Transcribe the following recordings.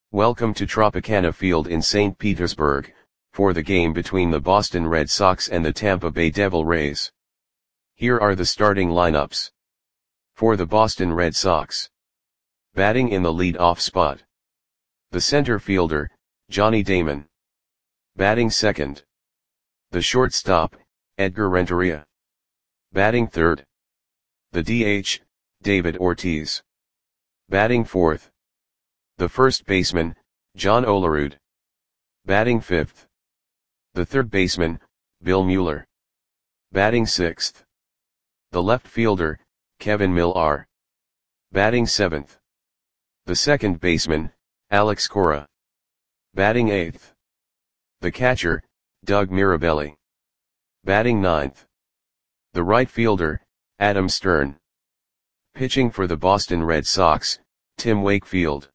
Welcome to Tropicana Field in St. Petersburg, for the game between the Boston Red Sox and the Tampa Bay Devil Rays. Here are the starting lineups. For the Boston Red Sox. Batting in the lead-off spot. The center fielder, Johnny Damon. Batting second. The shortstop, Edgar Renteria. Batting third. The DH, David Ortiz. Batting fourth. The first baseman, John Olerud. Batting fifth. The third baseman, Bill Mueller. Batting sixth. The left fielder, Kevin Millar. Batting seventh. The second baseman, Alex Cora. Batting eighth. The catcher, Doug Mirabelli. Batting ninth. The right fielder, Adam Stern. Pitching for the Boston Red Sox, Tim Wakefield.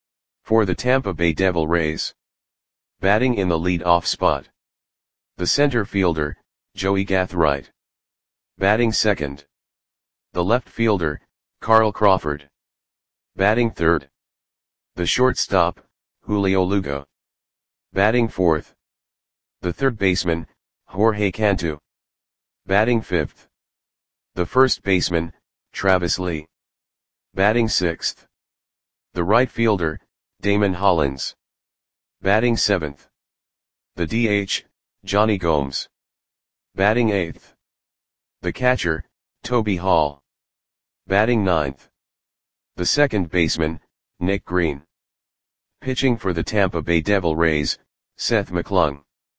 For the Tampa Bay Devil Rays. Batting in the lead-off spot. The center fielder, Joey Gathright. Batting second. The left fielder, Carl Crawford. Batting third. The shortstop, Julio Lugo. Batting fourth. The third baseman, Jorge Cantu. Batting fifth. The first baseman, Travis Lee. Batting sixth. The right fielder, Damon Hollins. Batting seventh. The DH, Johnny Gomes. Batting eighth. The catcher, Toby Hall. Batting ninth. The second baseman, Nick Green. Pitching for the Tampa Bay Devil Rays, Seth McClung.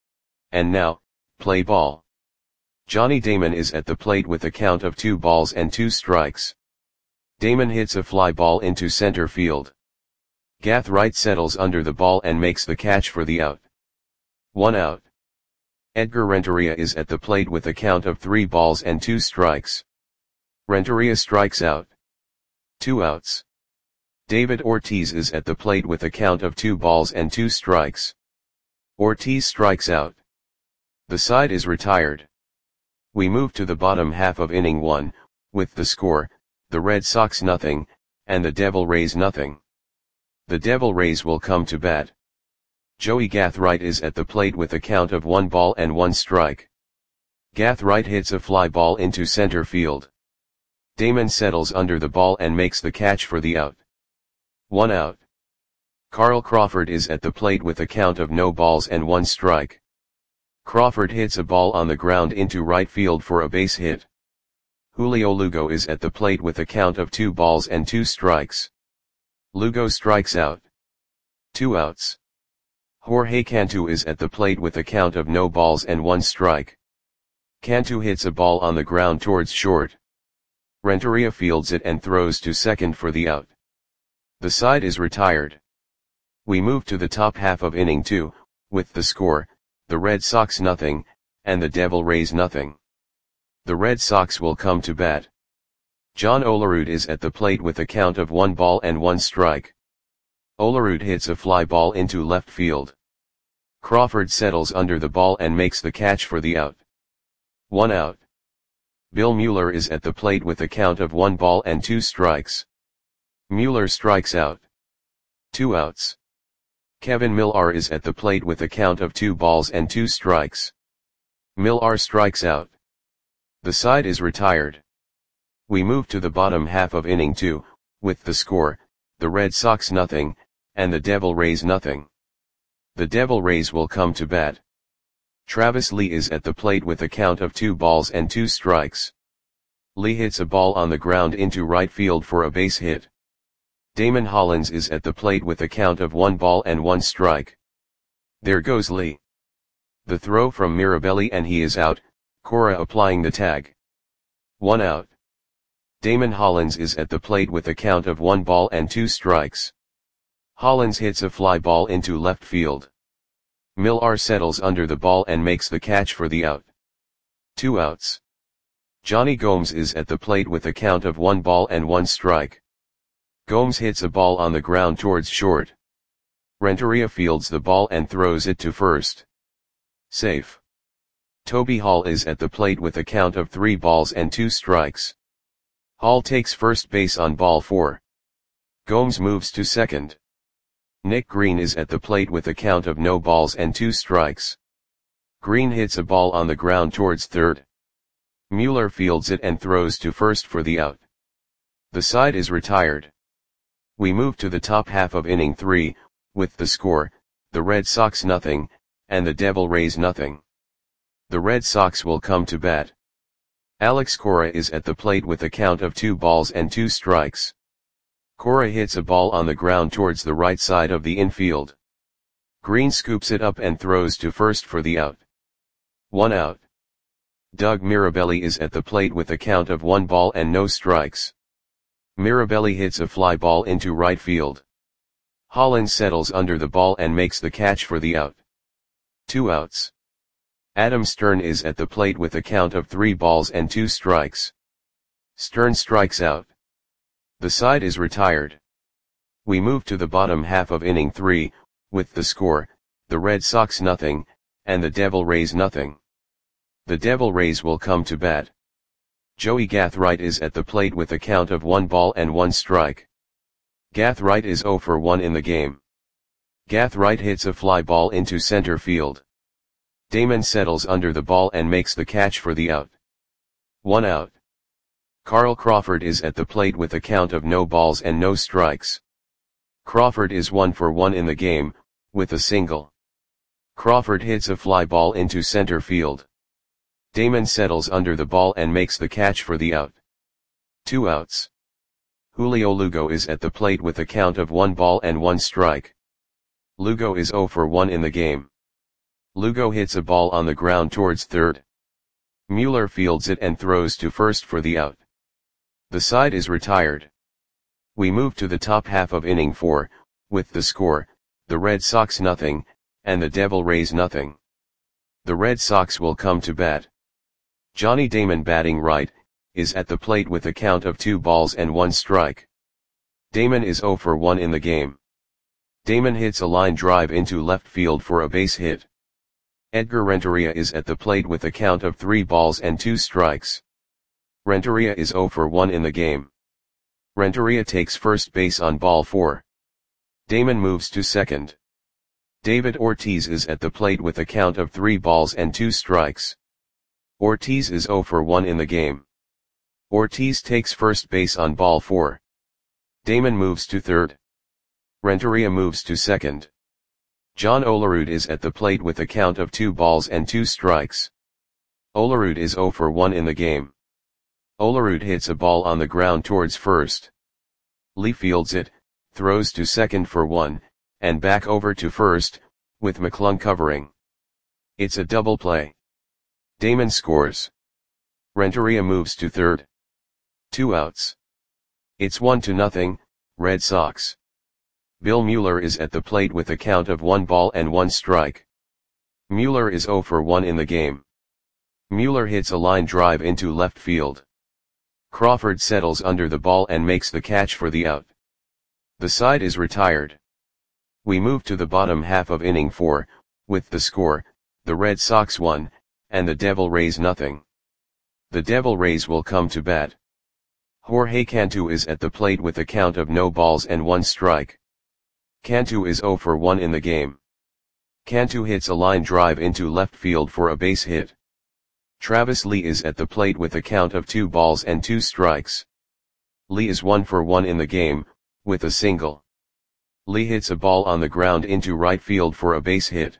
And now, play ball. Johnny Damon is at the plate with a count of 2 balls and 2 strikes. Damon hits a fly ball into center field. Gathright settles under the ball and makes the catch for the out. 1 out. Edgar Renteria is at the plate with a count of 3 balls and 2 strikes. Renteria strikes out. 2 outs. David Ortiz is at the plate with a count of 2 balls and 2 strikes. Ortiz strikes out. The side is retired. We move to the bottom half of inning 1, with the score, the Red Sox nothing, and the Devil Rays nothing. The Devil Rays will come to bat. Joey Gathright is at the plate with a count of 1 ball and 1 strike. Gathright hits a fly ball into center field. Damon settles under the ball and makes the catch for the out. 1 out. Carl Crawford is at the plate with a count of no balls and 1 strike. Crawford hits a ball on the ground into right field for a base hit. Julio Lugo is at the plate with a count of 2 balls and 2 strikes. Lugo strikes out. 2 outs. Jorge Cantu is at the plate with a count of no balls and 1 strike. Cantu hits a ball on the ground towards short. Renteria fields it and throws to second for the out. The side is retired. We move to the top half of inning 2, with the score, the Red Sox nothing, and the Devil Rays nothing. The Red Sox will come to bat. John Olerud is at the plate with a count of 1 ball and 1 strike. Olerud hits a fly ball into left field. Crawford settles under the ball and makes the catch for the out. 1 out. Bill Mueller is at the plate with a count of 1 ball and 2 strikes. Mueller strikes out. 2 outs. Kevin Millar is at the plate with a count of 2 balls and 2 strikes. Millar strikes out. The side is retired. We move to the bottom half of inning 2, with the score, the Red Sox nothing, and the Devil Rays nothing. The Devil Rays will come to bat. Travis Lee is at the plate with a count of 2 balls and 2 strikes. Lee hits a ball on the ground into right field for a base hit. Damon Hollins is at the plate with a count of 1 ball and 1 strike. There goes Lee. The throw from Mirabelli and he is out, Cora applying the tag. 1 out. Damon Hollins is at the plate with a count of 1 ball and 2 strikes. Hollins hits a fly ball into left field. Millar settles under the ball and makes the catch for the out. 2 outs. Johnny Gomes is at the plate with a count of 1 ball and 1 strike. Gomes hits a ball on the ground towards short. Renteria fields the ball and throws it to first. Safe. Toby Hall is at the plate with a count of 3 balls and 2 strikes. Hall takes first base on ball 4. Gomes moves to second. Nick Green is at the plate with a count of no balls and 2 strikes. Green hits a ball on the ground towards third. Mueller fields it and throws to first for the out. The side is retired. We move to the top half of inning 3, with the score, the Red Sox nothing, and the Devil Rays nothing. The Red Sox will come to bat. Alex Cora is at the plate with a count of 2 balls and 2 strikes. Cora hits a ball on the ground towards the right side of the infield. Green scoops it up and throws to first for the out. 1 out. Doug Mirabelli is at the plate with a count of 1 ball and no strikes. Mirabelli hits a fly ball into right field. Hollins settles under the ball and makes the catch for the out. 2 outs. Adam Stern is at the plate with a count of 3 balls and 2 strikes. Stern strikes out. The side is retired. We move to the bottom half of inning 3, with the score, the Red Sox nothing, and the Devil Rays nothing. The Devil Rays will come to bat. Joey Gathright is at the plate with a count of 1 ball and 1 strike. Gathright is 0 for 1 in the game. Gathright hits a fly ball into center field. Damon settles under the ball and makes the catch for the out. 1 out. Carl Crawford is at the plate with a count of no balls and no strikes. Crawford is 1 for 1 in the game, with a single. Crawford hits a fly ball into center field. Damon settles under the ball and makes the catch for the out. 2 outs. Julio Lugo is at the plate with a count of 1 ball and 1 strike. Lugo is 0 for 1 in the game. Lugo hits a ball on the ground towards third. Mueller fields it and throws to first for the out. The side is retired. We move to the top half of inning 4, with the score, the Red Sox nothing, and the Devil Rays nothing. The Red Sox will come to bat. Johnny Damon, batting right, is at the plate with a count of 2 balls and 1 strike. Damon is 0 for 1 in the game. Damon hits a line drive into left field for a base hit. Edgar Renteria is at the plate with a count of 3 balls and 2 strikes. Renteria is 0 for 1 in the game. Renteria takes first base on ball 4. Damon moves to second. David Ortiz is at the plate with a count of 3 balls and 2 strikes. Ortiz is 0 for 1 in the game. Ortiz takes first base on ball 4. Damon moves to third. Renteria moves to second. John Olerud is at the plate with a count of 2 balls and 2 strikes. Olerud is 0 for 1 in the game. Olerud hits a ball on the ground towards first. Lee fields it, throws to second for 1, and back over to first, with McClung covering. It's a double play. Damon scores. Renteria moves to third. 2 outs. It's 1-0, Red Sox. Bill Mueller is at the plate with a count of 1 ball and 1 strike. Mueller is 0 for 1 in the game. Mueller hits a line drive into left field. Crawford settles under the ball and makes the catch for the out. The side is retired. We move to the bottom half of inning 4, with the score, the Red Sox 1, and the Devil Rays nothing. The Devil Rays will come to bat. Jorge Cantu is at the plate with a count of no balls and 1 strike. Cantu is 0 for 1 in the game. Cantu hits a line drive into left field for a base hit. Travis Lee is at the plate with a count of 2 balls and 2 strikes. Lee is 1 for 1 in the game, with a single. Lee hits a ball on the ground into right field for a base hit.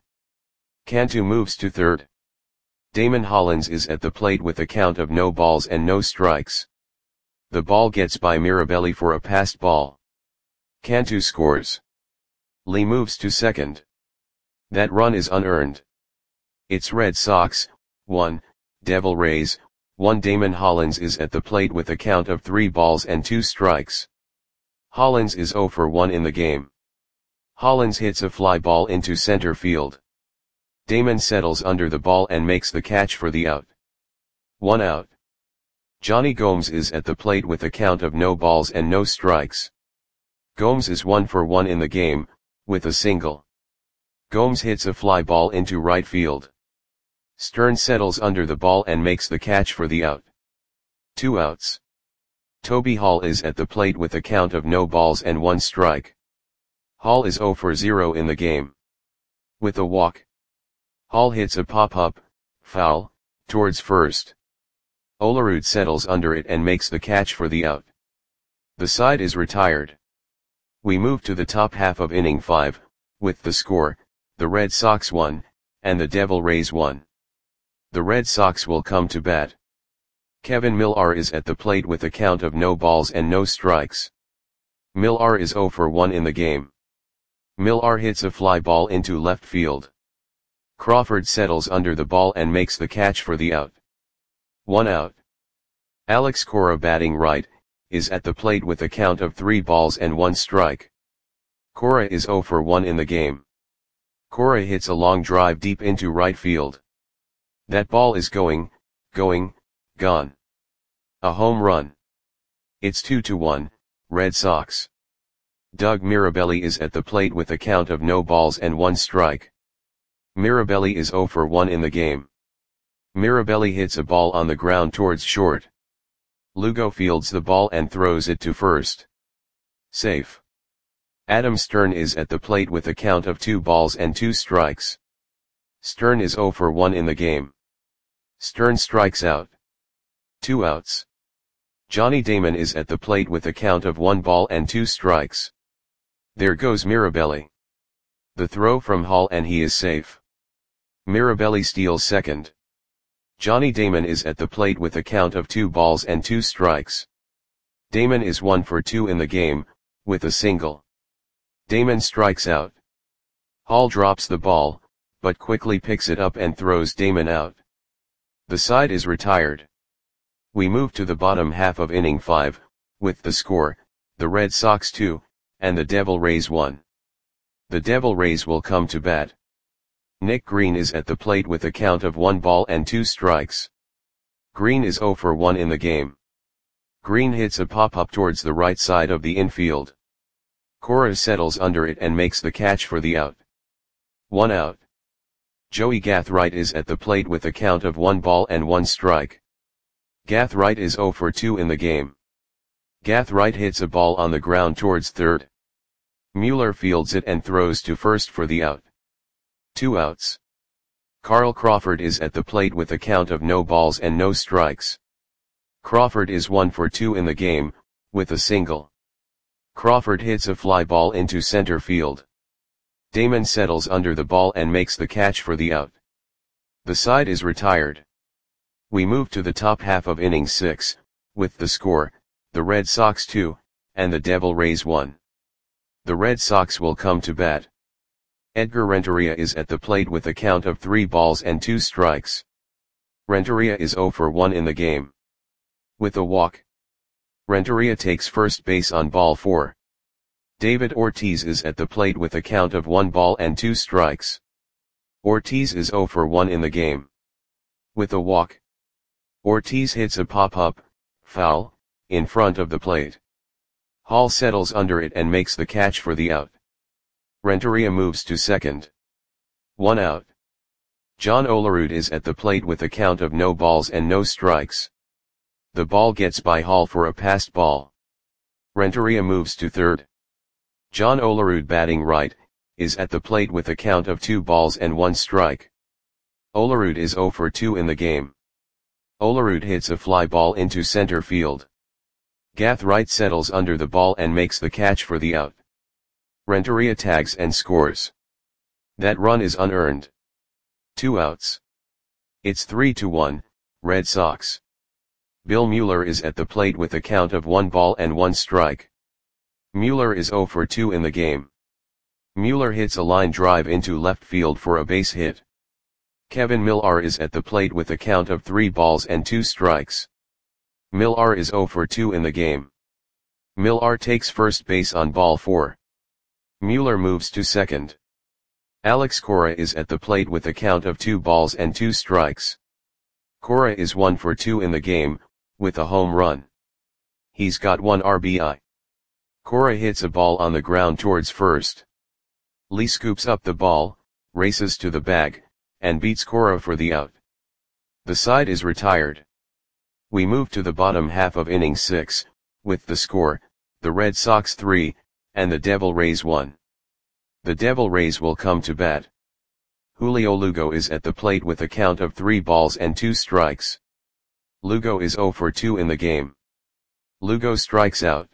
Cantu moves to third. Damon Hollins is at the plate with a count of no balls and no strikes. The ball gets by Mirabelli for a passed ball. Cantu scores. Lee moves to second. That run is unearned. It's Red Sox 1, Devil Rays 1. Damon Hollins is at the plate with a count of 3 balls and 2 strikes. Hollins is 0 for 1 in the game. Hollins hits a fly ball into center field. Damon settles under the ball and makes the catch for the out. 1 out. Johnny Gomes is at the plate with a count of no balls and no strikes. Gomes is 1 for 1 in the game, with a single. Gomes hits a fly ball into right field. Stern settles under the ball and makes the catch for the out. 2 outs. Toby Hall is at the plate with a count of no balls and 1 strike. Hall is 0 for 0 in the game. With a walk, Hall hits a pop-up, foul, towards first. Olerud settles under it and makes the catch for the out. The side is retired. We move to the top half of inning 5, with the score, the Red Sox 1, and the Devil Rays 1. The Red Sox will come to bat. Kevin Millar is at the plate with a count of no balls and no strikes. Millar is 0 for 1 in the game. Millar hits a fly ball into left field. Crawford settles under the ball and makes the catch for the out. 1 out. Alex Cora, batting right, is at the plate with a count of 3 balls and 1 strike. Cora is 0 for 1 in the game. Cora hits a long drive deep into right field. That ball is going, gone. A home run. It's 2-1, Red Sox. Doug Mirabelli is at the plate with a count of no balls and 1 strike. Mirabelli is 0 for 1 in the game. Mirabelli hits a ball on the ground towards short. Lugo fields the ball and throws it to first. Safe. Adam Stern is at the plate with a count of 2 balls and 2 strikes. Stern is 0 for 1 in the game. Stern strikes out. 2 outs. Johnny Damon is at the plate with a count of 1 ball and 2 strikes. There goes Mirabelli. The throw from Hall and he is safe. Mirabelli steals second. Johnny Damon is at the plate with a count of 2 balls and 2 strikes. Damon is 1 for 2 in the game, with a single. Damon strikes out. Hall drops the ball, but quickly picks it up and throws Damon out. The side is retired. We move to the bottom half of inning 5, with the score, the Red Sox 2, and the Devil Rays 1. The Devil Rays will come to bat. Nick Green is at the plate with a count of 1 ball and 2 strikes. Green is 0 for 1 in the game. Green hits a pop-up towards the right side of the infield. Cora settles under it and makes the catch for the out. 1 out. Joey Gathright is at the plate with a count of 1 ball and 1 strike. Gathright is 0 for 2 in the game. Gathright hits a ball on the ground towards third. Mueller fields it and throws to first for the out. 2 outs. Carl Crawford is at the plate with a count of no balls and no strikes. Crawford is 1 for 2 in the game, with a single. Crawford hits a fly ball into center field. Damon settles under the ball and makes the catch for the out. The side is retired. We move to the top half of inning 6, with the score, the Red Sox 2, and the Devil Rays 1. The Red Sox will come to bat. Edgar Renteria is at the plate with a count of 3 balls and 2 strikes. Renteria is 0 for 1 in the game. With a walk, Renteria takes first base on ball 4. David Ortiz is at the plate with a count of 1 ball and 2 strikes. Ortiz is 0 for 1 in the game. With a walk, Ortiz hits a pop-up, foul, in front of the plate. Hall settles under it and makes the catch for the out. Renteria moves to second. 1 out. John Olerud is at the plate with a count of no balls and no strikes. The ball gets by Hall for a passed ball. Renteria moves to third. John Olerud, batting right, is at the plate with a count of 2 balls and 1 strike. Olerud is 0 for 2 in the game. Olerud hits a fly ball into center field. Gathright settles under the ball and makes the catch for the out. Renteria tags and scores. That run is unearned. 2 outs. It's 3-1, Red Sox. Bill Mueller is at the plate with a count of 1 ball and 1 strike. Mueller is 0 for 2 in the game. Mueller hits a line drive into left field for a base hit. Kevin Millar is at the plate with a count of 3 balls and 2 strikes. Millar is 0 for 2 in the game. Millar takes first base on ball 4. Mueller moves to second. Alex Cora is at the plate with a count of 2 balls and 2 strikes. Cora is 1 for 2 in the game, with a home run. He's got 1 RBI. Cora hits a ball on the ground towards first. Lee scoops up the ball, races to the bag, and beats Cora for the out. The side is retired. We move to the bottom half of inning 6, with the score, the Red Sox 3, and the Devil Rays 1. The Devil Rays will come to bat. Julio Lugo is at the plate with a count of 3 balls and 2 strikes. Lugo is 0 for 2 in the game. Lugo strikes out.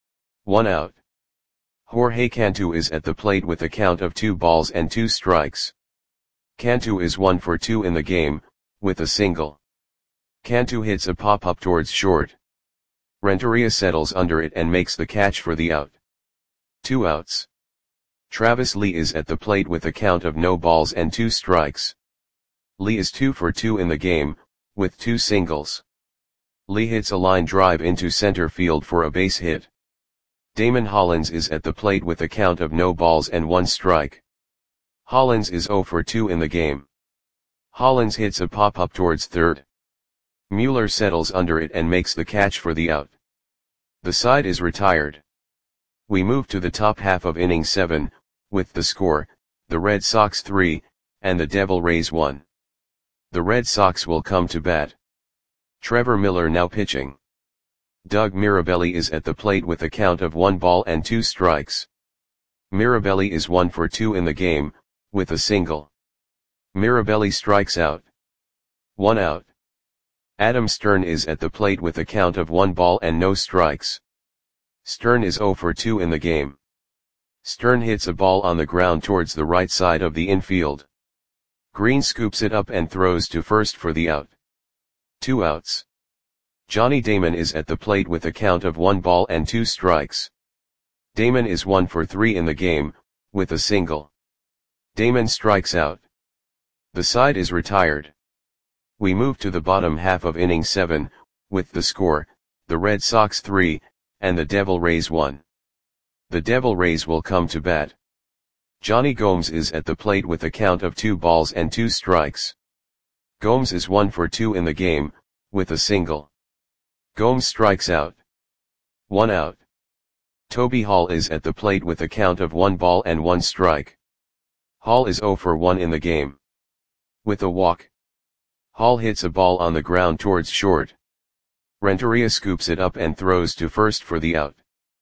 1 out. Jorge Cantu is at the plate with a count of 2 balls and 2 strikes. Cantu is 1 for 2 in the game, with a single. Cantu hits a pop-up towards short. Renteria settles under it and makes the catch for the out. 2 outs. Travis Lee is at the plate with a count of no balls and 2 strikes. Lee is 2 for 2 in the game, with 2 singles. Lee hits a line drive into center field for a base hit. Damon Hollins is at the plate with a count of no balls and 1 strike. Hollins is 0 for 2 in the game. Hollins hits a pop-up towards third. Mueller settles under it and makes the catch for the out. The side is retired. We move to the top half of inning 7, with the score, the Red Sox 3, and the Devil Rays 1. The Red Sox will come to bat. Trevor Miller now pitching. Doug Mirabelli is at the plate with a count of 1 ball and 2 strikes. Mirabelli is 1 for 2 in the game, with a single. Mirabelli strikes out. 1 out. Adam Stern is at the plate with a count of 1 ball and no strikes. Stern is 0 for 2 in the game. Stern hits a ball on the ground towards the right side of the infield. Green scoops it up and throws to first for the out. 2 outs. Johnny Damon is at the plate with a count of 1 ball and 2 strikes. Damon is 1 for 3 in the game, with a single. Damon strikes out. The side is retired. We move to the bottom half of inning 7, with the score, the Red Sox 3, and the Devil Rays 1. The Devil Rays will come to bat. Johnny Gomes is at the plate with a count of 2 balls and 2 strikes. Gomes is 1 for 2 in the game, with a single. Gomes strikes out. 1 out. Toby Hall is at the plate with a count of 1 ball and 1 strike. Hall is 0 for 1 in the game. With a walk. Hall hits a ball on the ground towards short. Renteria scoops it up and throws to first for the out.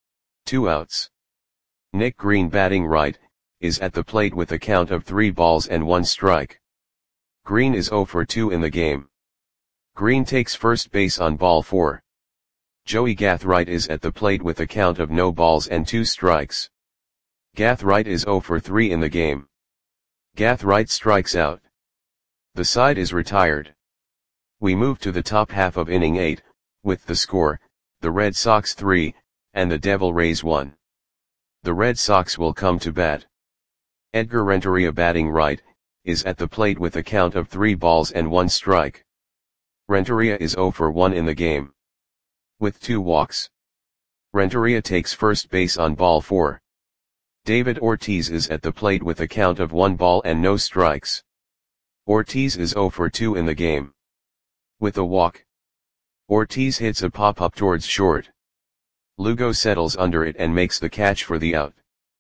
2 outs. Nick Green, batting right, is at the plate with a count of 3 balls and 1 strike. Green is 0 for 2 in the game. Green takes first base on ball 4. Joey Gathright is at the plate with a count of no balls and 2 strikes. Gathright is 0 for 3 in the game. Gathright strikes out. The side is retired. We move to the top half of inning 8, with the score, the Red Sox 3, and the Devil Rays 1. The Red Sox will come to bat. Edgar Renteria, batting right, is at the plate with a count of 3 balls and 1 strike. Renteria is 0 for 1 in the game. With 2 walks. Renteria takes first base on ball 4. David Ortiz is at the plate with a count of 1 ball and no strikes. Ortiz is 0 for 2 in the game. With a walk. Ortiz hits a pop-up towards short. Lugo settles under it and makes the catch for the out.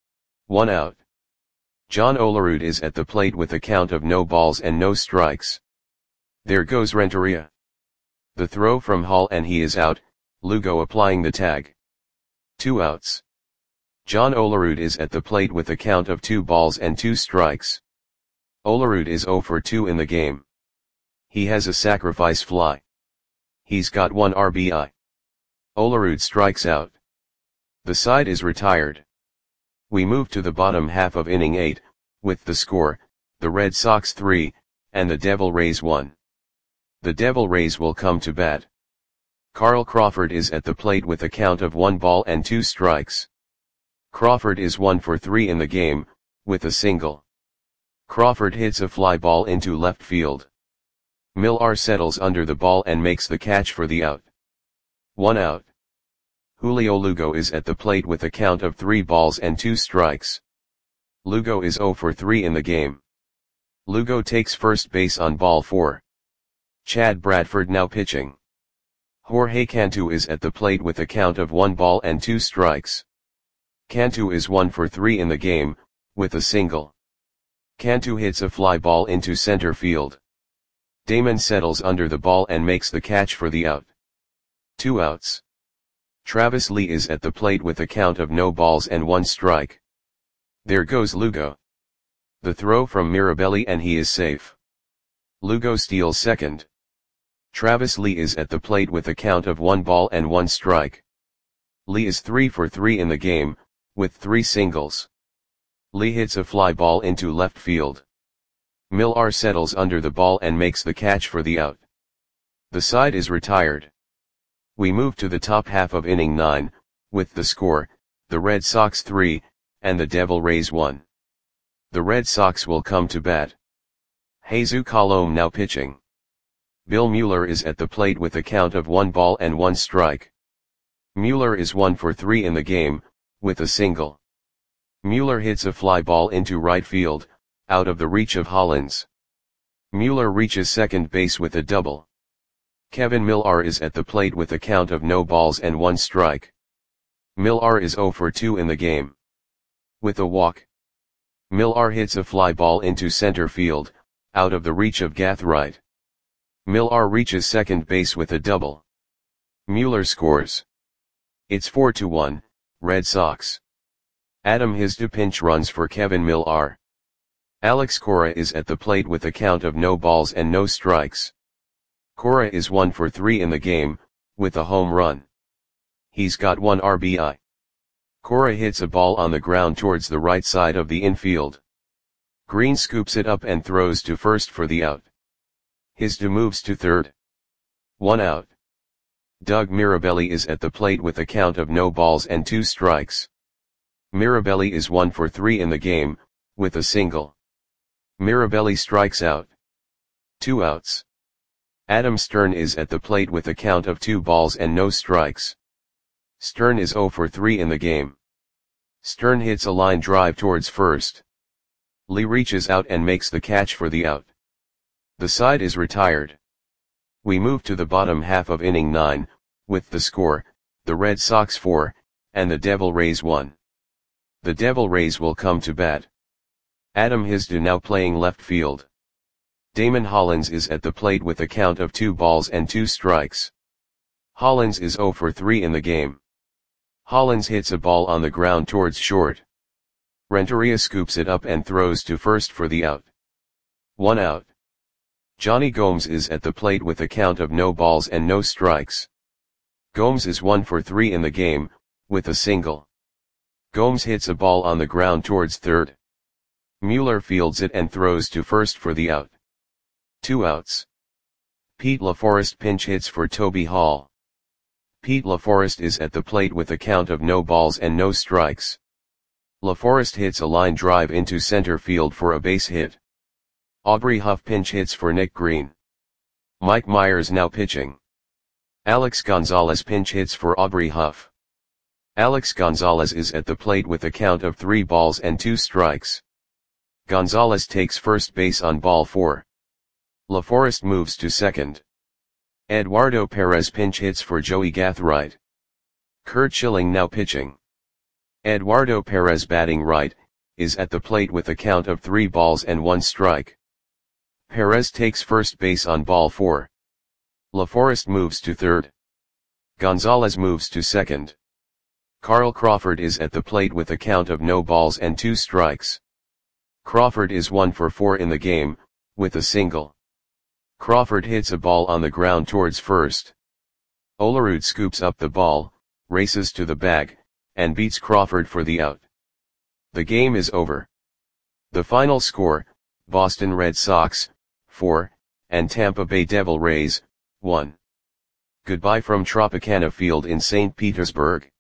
1 out. John Olerud is at the plate with a count of no balls and no strikes. There goes Renteria. The throw from Hall and he is out, Lugo applying the tag. 2 outs. John Olerud is at the plate with a count of 2 balls and 2 strikes. Olerud is 0 for 2 in the game. He has a sacrifice fly. He's got 1 RBI. Olerud strikes out. The side is retired. We move to the bottom half of inning 8, with the score, the Red Sox 3, and the Devil Rays 1. The Devil Rays will come to bat. Carl Crawford is at the plate with a count of 1 ball and 2 strikes. Crawford is 1 for 3 in the game, with a single. Crawford hits a fly ball into left field. Millar settles under the ball and makes the catch for the out. 1 out. Julio Lugo is at the plate with a count of 3 balls and 2 strikes. Lugo is 0 for 3 in the game. Lugo takes first base on ball 4. Chad Bradford now pitching. Jorge Cantu is at the plate with a count of 1 ball and 2 strikes. Cantu is 1 for 3 in the game, with a single. Cantu hits a fly ball into center field. Damon settles under the ball and makes the catch for the out. 2 outs. Travis Lee is at the plate with a count of no balls and 1 strike. There goes Lugo. The throw from Mirabelli and he is safe. Lugo steals second. Travis Lee is at the plate with a count of 1 ball and 1 strike. Lee is 3 for 3 in the game, with 3 singles. Lee hits a fly ball into left field. Millar settles under the ball and makes the catch for the out. The side is retired. We move to the top half of inning 9, with the score, the Red Sox 3, and the Devil Rays 1. The Red Sox will come to bat. Jesus Colome now pitching. Bill Mueller is at the plate with a count of 1 ball and 1 strike. Mueller is 1 for 3 in the game, with a single. Mueller hits a fly ball into right field, out of the reach of Hollins. Mueller reaches second base with a double. Kevin Millar is at the plate with a count of no balls and 1 strike. Millar is 0 for 2 in the game. With a walk. Millar hits a fly ball into center field, out of the reach of Gathright. Millar reaches second base with a double. Mueller scores. It's 4-1, Red Sox. Adam Hizda pinch runs for Kevin Millar. Alex Cora is at the plate with a count of no balls and no strikes. Cora is 1 for 3 in the game, with a home run. He's got 1 RBI. Cora hits a ball on the ground towards the right side of the infield. Green scoops it up and throws to first for the out. Hizda moves to third. 1 out. Doug Mirabelli is at the plate with a count of no balls and 2 strikes. Mirabelli is 1 for 3 in the game, with a single. Mirabelli strikes out. 2 outs. Adam Stern is at the plate with a count of 2 balls and no strikes. Stern is 0 for 3 in the game. Stern hits a line drive towards first. Lee reaches out and makes the catch for the out. The side is retired. We move to the bottom half of inning 9, with the score, the Red Sox 4, and the Devil Rays 1. The Devil Rays will come to bat. Adam Hizda now playing left field. Damon Hollins is at the plate with a count of 2 balls and 2 strikes. Hollins is 0 for 3 in the game. Hollins hits a ball on the ground towards short. Renteria scoops it up and throws to first for the out. 1 out. Johnny Gomes is at the plate with a count of no balls and no strikes. Gomes is 1 for 3 in the game, with a single. Gomes hits a ball on the ground towards third. Mueller fields it and throws to first for the out. 2 outs. Pete LaForest pinch hits for Toby Hall. Pete LaForest is at the plate with a count of no balls and no strikes. LaForest hits a line drive into center field for a base hit. Aubrey Huff pinch hits for Nick Green. Mike Myers now pitching. Alex Gonzalez pinch hits for Aubrey Huff. Alex Gonzalez is at the plate with a count of 3 balls and 2 strikes. Gonzalez takes first base on ball 4. LaForest moves to second. Eduardo Perez pinch hits for Joey Gathright. Curt Schilling now pitching. Eduardo Perez batting right, is at the plate with a count of 3 balls and 1 strike. Perez takes first base on ball 4. LaForest moves to third. Gonzalez moves to second. Carl Crawford is at the plate with a count of no balls and 2 strikes. Crawford is 1 for 4 in the game, with a single. Crawford hits a ball on the ground towards first. Olerud scoops up the ball, races to the bag, and beats Crawford for the out. The game is over. The final score, Boston Red Sox, 4, and Tampa Bay Devil Rays, 1. Goodbye from Tropicana Field in St. Petersburg.